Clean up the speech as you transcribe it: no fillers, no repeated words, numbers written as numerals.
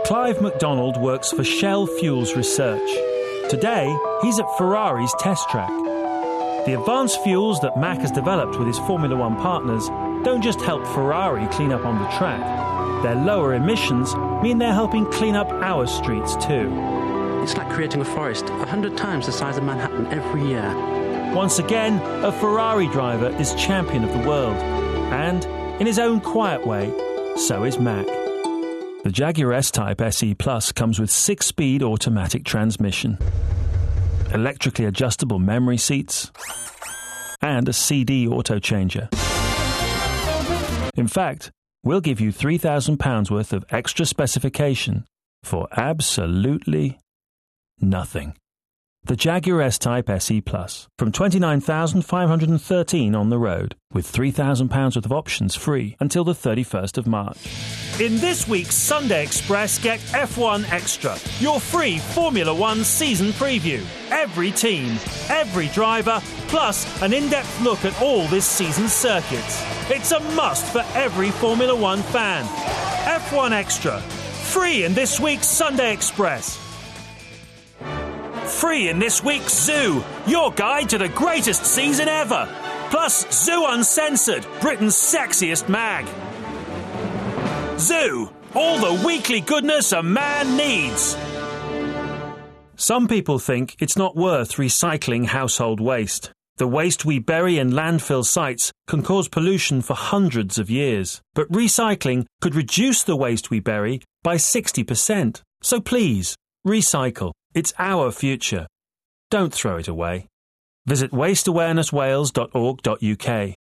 Clive MacDonald works for Shell Fuels Research. Today, he's at Ferrari's test track. The advanced fuels that Mac has developed with his Formula One partners don't just help Ferrari clean up on the track. Their lower emissions mean they're helping clean up our streets too. It's like creating a forest 100 times the size of Manhattan every year. Once again, a Ferrari driver is champion of the world. And, in his own quiet way, so is Mac. The Jaguar S-Type SE Plus comes with 6-speed automatic transmission, electrically adjustable memory seats, and a CD auto changer. In fact, we'll give you £3,000 worth of extra specification for absolutely nothing. The Jaguar S-Type SE Plus, from $29,513 on the road, with £3,000 worth of options free until the 31st of March. In this week's Sunday Express, get F1 Extra, your free Formula One season preview. Every team, every driver, plus an in-depth look at all this season's circuits. It's a must for every Formula One fan. F1 Extra, free in this week's Sunday Express. Free in this week's Zoo, your guide to the greatest season ever. Plus Zoo Uncensored, Britain's sexiest mag. Zoo, all the weekly goodness a man needs. Some people think it's not worth recycling household waste. The waste we bury in landfill sites can cause pollution for hundreds of years. But recycling could reduce the waste we bury by 60%. So please, recycle. It's our future. Don't throw it away. Visit wasteawarenesswales.org.uk.